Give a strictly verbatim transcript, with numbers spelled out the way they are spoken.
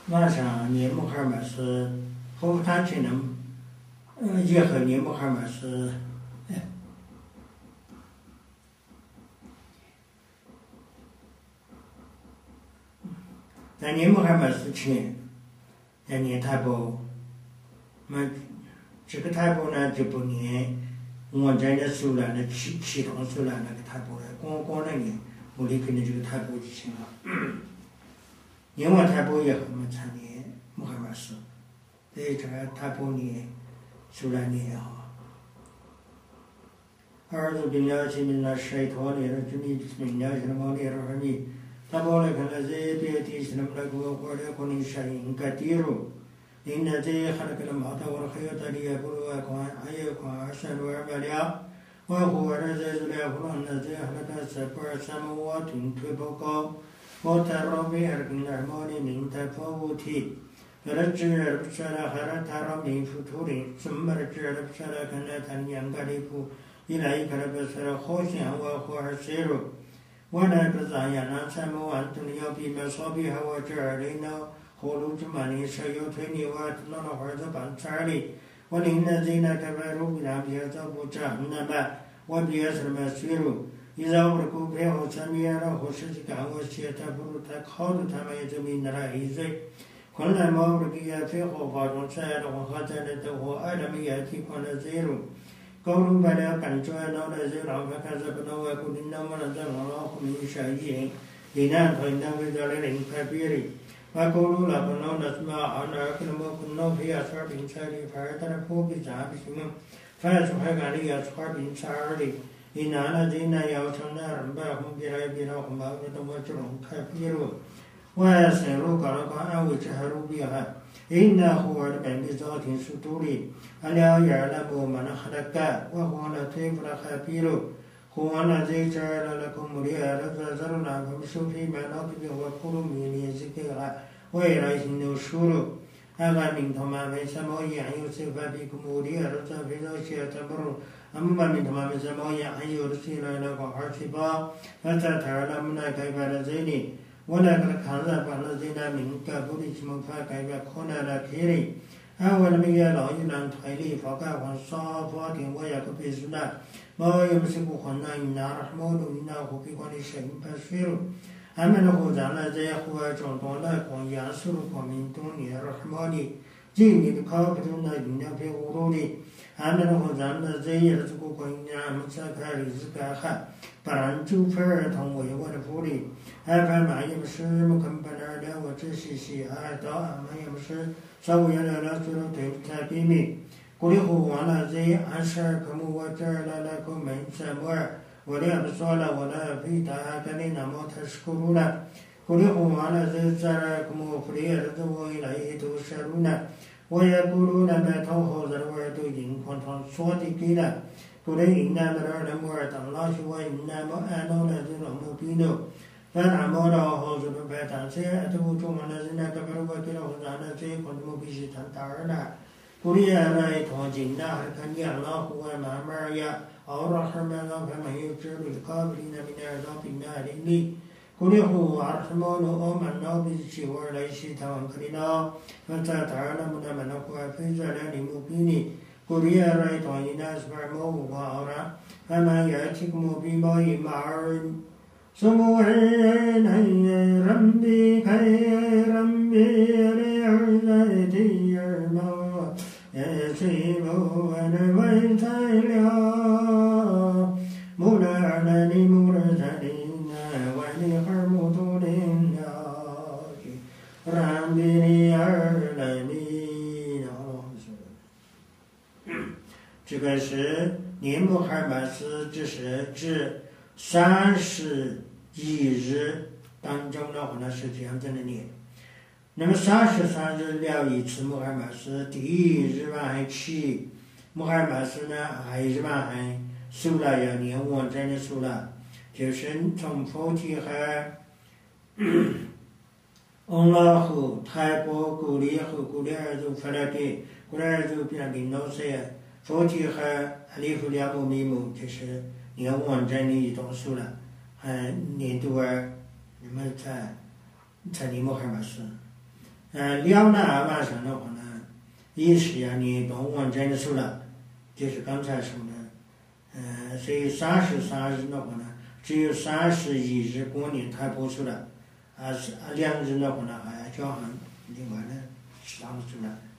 晚上年木哈马斯和他去能，呃，也和年木哈马斯，哎，在年木哈马斯前，要念太波，那么这个太波呢就不念我这的手了，那启启动手了那个太波了，光光那念，我离开的这个太波就行了。念完太波以后，我们才念穆罕默斯。对这个太波念，手来念哈。أعوذ بالله من الشيطان الرجيم بسم الله الرحمن الرحيم تبارك الذي بيده الملك وهو على كل شيء قدير إن الذي خلق الموت والحياة ليبلوكم أيكم أحسن عملا وهو العزيز الغفور الذي خلق سبع سماوات طباقا وترى بأرض الرحمن من تفاوت فرجع الأبصار هل ترى من فتور ثم رجع الأبصار كرة ينقلب إليك البصر خاشعا وهو حسير ونقص عينا سماوات الدنيا بمصابيح وجعلنا خروج من الشياطين وأطلع حزب الشعر وللذين كفروا بهم عذاب جهنم وبئس المصير إذا ألقوا فيها سمع له شركا وستكبر تكاد تميز من العز كلما ألقي فيه فوج سألهم خزنته ألم يأتكم نذير قالوا بلى قد جاءنا نذير فكذبنا وقلنا ما نزل الله من شيء إن أنتم بضلال كبير وقالوا لكنا نسمع أن أكلم كنا في أصحاب سعر فاعترفوا بذنبهم فأصبحوا على أصحاب سعر إن الذين يخشون ربهم بالغيب لهم مغفرة وأجر كبير ويسألوا قالوا أو جهروا بها إنه هو العلم بذات الصدور ألا يعلم من خلق وهو اللطيف الخبير هو الذي جعل لكم الأرض ذلولا فامشوا في مناكبها وكلوا من رزقها وإليه النشور أفمنتم من في السماء أن يخسف بكم الأرض فإذا تمر أما منتم من السماء أن يرسل لكم حاسبا فستعلمون كيف نذير ولقد كذب الذين من قبلهم فكيف كان نكير أولم يروا إلى الطير فوقهم صافات ويقبضن ما يمسكهن إلا الرحمن إنه بكل شيء بصير أم له الذي هو جند لكم ينصركم من دون الرحمن إن الكافرون إلا في غرور أم له الذي يرزقكم إن أمسك رزقه بل أنتم فرتم ويغفر أفمن يمشي مكبلا على وجهه أهدى أمن يمشي سويا على صراط مستقيم قل هو الذي أنشأكم وجعل لكم من السماء والأبصار والأفئدة قليلا ما تشكرون قل هو الذي زرعكم في الأرض وإليه تحشرون ويقولون متى هذا الوعد إن كنتم صادقين قل إنما العلم عند الله وإنما أنا نذير مبين فالأمر هذا بعد سيأتوكم الذين كفروا وكلهم الذي كنتم به تمترون قل يا رأيتم جنة هل الله وما معي الرحمن فمن يجر الكافرين من عذاب النار قل هو الرحمن آمنا به وليس توكلنا فستعلمون من هو في ضلال مبين قل يا رأيتم إن أصبح موضوعا فما يأتيكم بماء معين سبحان ربي خيرا برعايتي الموت يسيب ونويتيلا مولانا لمرسلين ولحمد لله رب العالمين 这个是年穆罕默斯，这是指三十一日当中的话呢是这样子的念。那么三十三日了一次穆罕默斯，第一日晚上起，穆罕默斯呢还日晚上数了要念完整的数了，就是从佛提哈、安拉和泰波古里和古里尔族发了给古里尔族变成老师，佛提哈阿里夫两部密目就是念完整的一段数了，还念多儿，那么才才念穆罕默斯。 呃，了呢晚上的话呢，也是要联动完整数了，就是刚才说的，呃，所以三十三日的话呢，只有三十一日过年才播出了，啊是啊两日的话呢还要加上另外的其他的出来。